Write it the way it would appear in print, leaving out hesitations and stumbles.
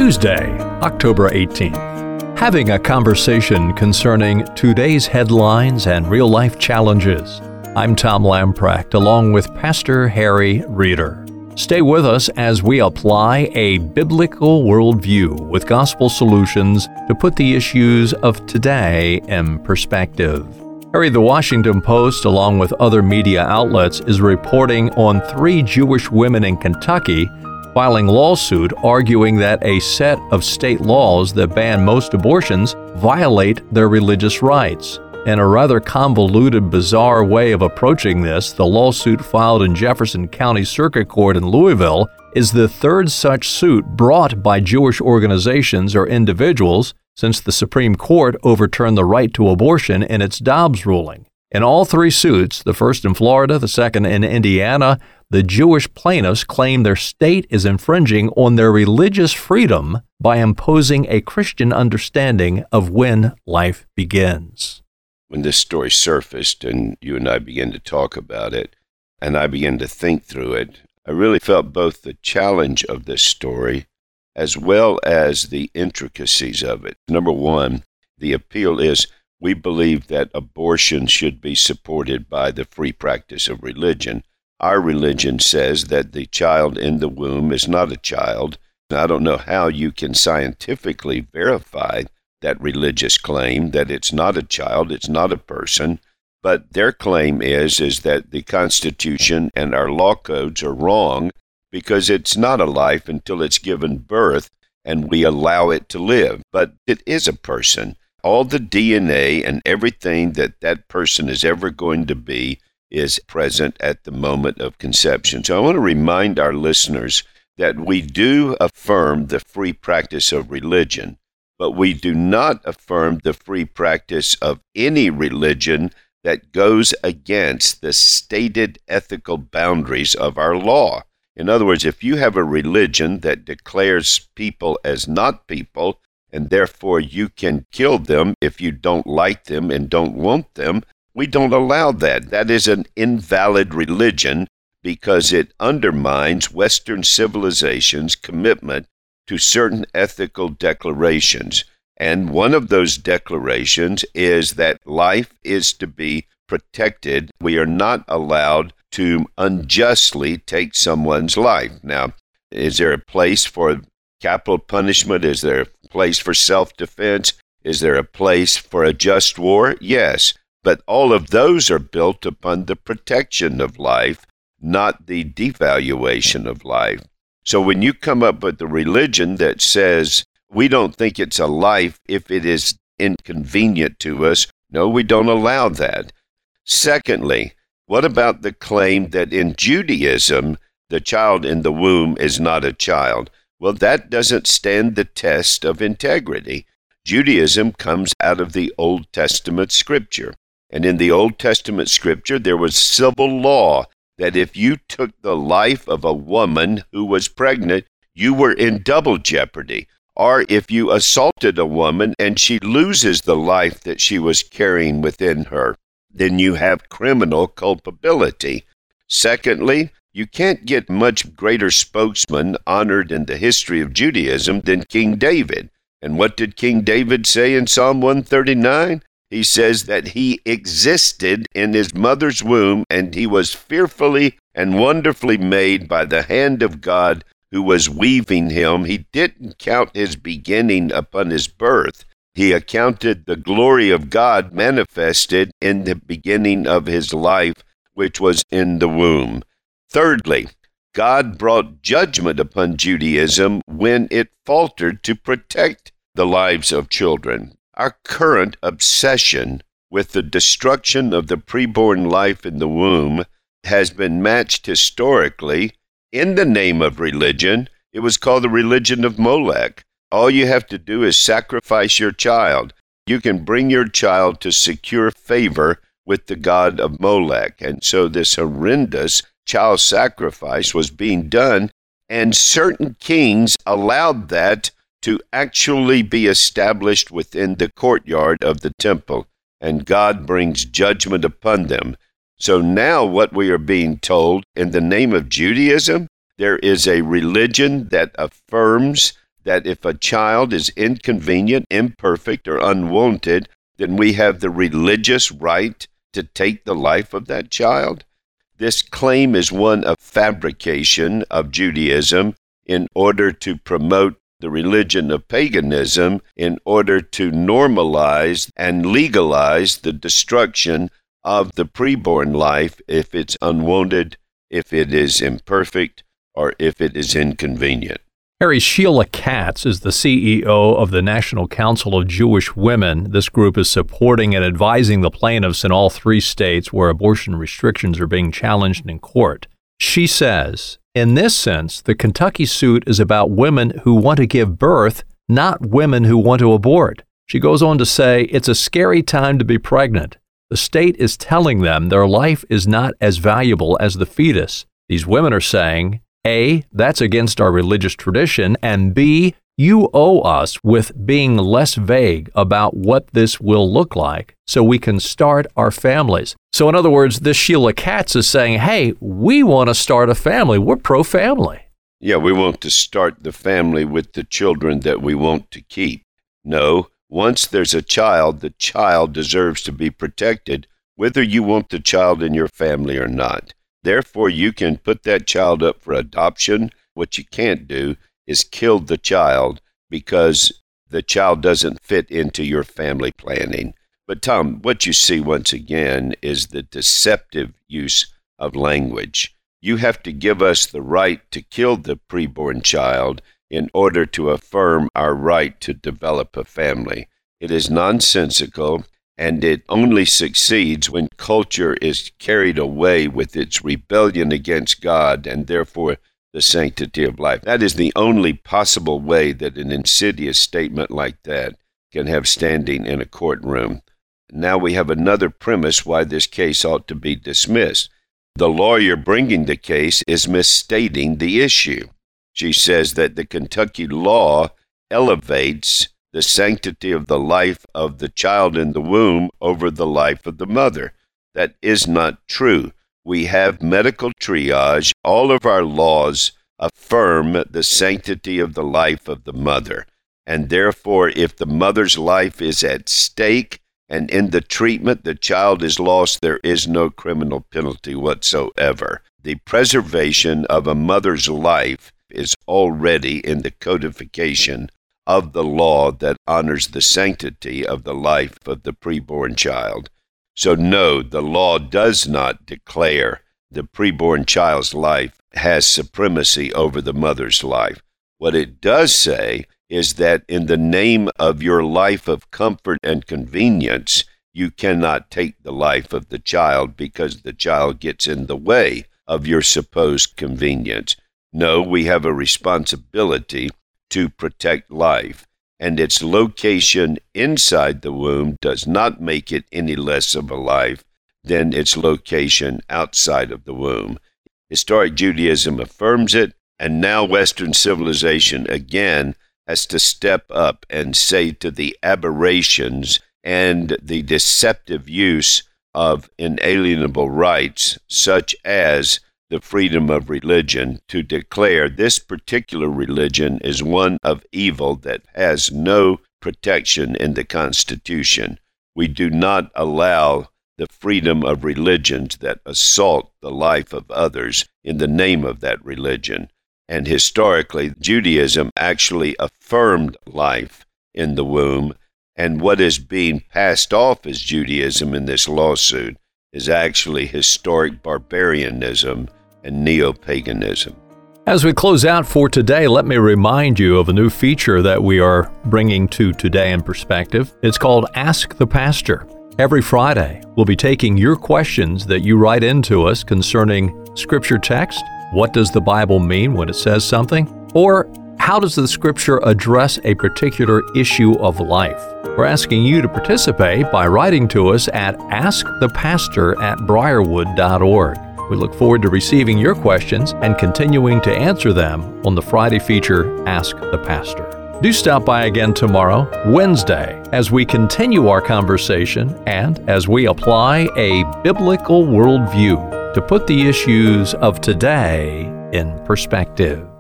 Tuesday, October 18th. Having a conversation concerning today's headlines and real-life challenges. I'm Tom Lamprecht, along with Pastor Harry Reeder. Stay with us as we apply a biblical worldview with gospel solutions to put the issues of today in perspective. Harry, the Washington Post, along with other media outlets, is reporting on 3 Jewish women in Kentucky filing lawsuit arguing that a set of state laws that ban most abortions violate their religious rights. In a rather convoluted, bizarre way of approaching this, the lawsuit filed in Jefferson County Circuit Court in Louisville is the 3rd such suit brought by Jewish organizations or individuals since the Supreme Court overturned the right to abortion in its Dobbs ruling. In all 3 suits, the first in Florida, the second in Indiana, the Jewish plaintiffs claim their state is infringing on their religious freedom by imposing a Christian understanding of when life begins. When this story surfaced and you and I began to talk about it, and I began to think through it, I really felt both the challenge of this story as well as the intricacies of it. Number one, the appeal is we believe that abortion should be supported by the free practice of religion. Our religion says that the child in the womb is not a child. I don't know how you can scientifically verify that religious claim that it's not a child, it's not a person, but their claim is that the Constitution and our law codes are wrong because it's not a life until it's given birth and we allow it to live. But it is a person. All the DNA and everything that person is ever going to be is present at the moment of conception. So I want to remind our listeners that we do affirm the free practice of religion, but we do not affirm the free practice of any religion that goes against the stated ethical boundaries of our law. In other words, if you have a religion that declares people as not people, and therefore you can kill them if you don't like them and don't want them, we don't allow that. That is an invalid religion because it undermines Western civilization's commitment to certain ethical declarations. And one of those declarations is that life is to be protected. We are not allowed to unjustly take someone's life. Now, is there a place for capital punishment? Is there a place for self-defense? Is there a place for a just war? Yes. But all of those are built upon the protection of life, not the devaluation of life. So when you come up with a religion that says, we don't think it's a life if it is inconvenient to us, no, we don't allow that. Secondly, what about the claim that in Judaism, the child in the womb is not a child? Well, that doesn't stand the test of integrity. Judaism comes out of the Old Testament scripture. And in the Old Testament scripture, there was civil law that if you took the life of a woman who was pregnant, you were in double jeopardy. Or if you assaulted a woman and she loses the life that she was carrying within her, then you have criminal culpability. Secondly, you can't get much greater spokesman honored in the history of Judaism than King David. And what did King David say in Psalm 139? He says that he existed in his mother's womb and he was fearfully and wonderfully made by the hand of God who was weaving him. He didn't count his beginning upon his birth. He accounted the glory of God manifested in the beginning of his life, which was in the womb. Thirdly, God brought judgment upon Judaism when it faltered to protect the lives of children. Our current obsession with the destruction of the preborn life in the womb has been matched historically in the name of religion. It was called the religion of Molech. All you have to do is sacrifice your child. You can bring your child to secure favor with the god of Molech. And so this horrendous child sacrifice was being done, and certain kings allowed that to actually be established within the courtyard of the temple, and God brings judgment upon them. So now what we are being told, in the name of Judaism, there is a religion that affirms that if a child is inconvenient, imperfect, or unwanted, then we have the religious right to take the life of that child? This claim is one of fabrication of Judaism in order to promote the religion of paganism, in order to normalize and legalize the destruction of the preborn life if it's unwanted, if it is imperfect, or if it is inconvenient. Harry, Sheila Katz is the CEO of the National Council of Jewish Women. This group is supporting and advising the plaintiffs in all 3 states where abortion restrictions are being challenged in court. She says, in this sense, the Kentucky suit is about women who want to give birth, not women who want to abort. She goes on to say, it's a scary time to be pregnant. The state is telling them their life is not as valuable as the fetus. These women are saying, A, that's against our religious tradition, and B, you owe us with being less vague about what this will look like so we can start our families. So in other words, this Sheila Katz is saying, hey, we want to start a family. We're pro-family. Yeah, we want to start the family with the children that we want to keep. No, once there's a child, the child deserves to be protected, whether you want the child in your family or not. Therefore, you can put that child up for adoption. What you can't do is kill the child because the child doesn't fit into your family planning. But Tom, what you see once again is the deceptive use of language. You have to give us the right to kill the preborn child in order to affirm our right to develop a family. It is nonsensical. And it only succeeds when culture is carried away with its rebellion against God and therefore the sanctity of life. That is the only possible way that an insidious statement like that can have standing in a courtroom. Now we have another premise why this case ought to be dismissed. The lawyer bringing the case is misstating the issue. She says that the Kentucky law elevates the sanctity of the life of the child in the womb over the life of the mother. That is not true. We have medical triage. All of our laws affirm the sanctity of the life of the mother. And therefore, if the mother's life is at stake and in the treatment the child is lost, there is no criminal penalty whatsoever. The preservation of a mother's life is already in the codification of the law that honors the sanctity of the life of the preborn child. So no, the law does not declare the preborn child's life has supremacy over the mother's life. What it does say is that in the name of your life of comfort and convenience, you cannot take the life of the child because the child gets in the way of your supposed convenience. No, we have a responsibility to protect life, and its location inside the womb does not make it any less of a life than its location outside of the womb. Historic Judaism affirms it, and now Western civilization again has to step up and say to the aberrations and the deceptive use of inalienable rights, such as the freedom of religion, to declare this particular religion is one of evil that has no protection in the Constitution. We do not allow the freedom of religions that assault the life of others in the name of that religion. And historically, Judaism actually affirmed life in the womb, and what is being passed off as Judaism in this lawsuit is actually historic barbarianism and neo-paganism. As we close out for today, let me remind you of a new feature that we are bringing to Today in Perspective. It's called Ask the Pastor. Every Friday, we'll be taking your questions that you write into us concerning scripture text. What does the Bible mean when it says something? Or how does the scripture address a particular issue of life? We're asking you to participate by writing to us at askthepastor@briarwood.org. We look forward to receiving your questions and continuing to answer them on the Friday feature, Ask the Pastor. Do stop by again tomorrow, Wednesday, as we continue our conversation and as we apply a biblical worldview to put the issues of today in perspective.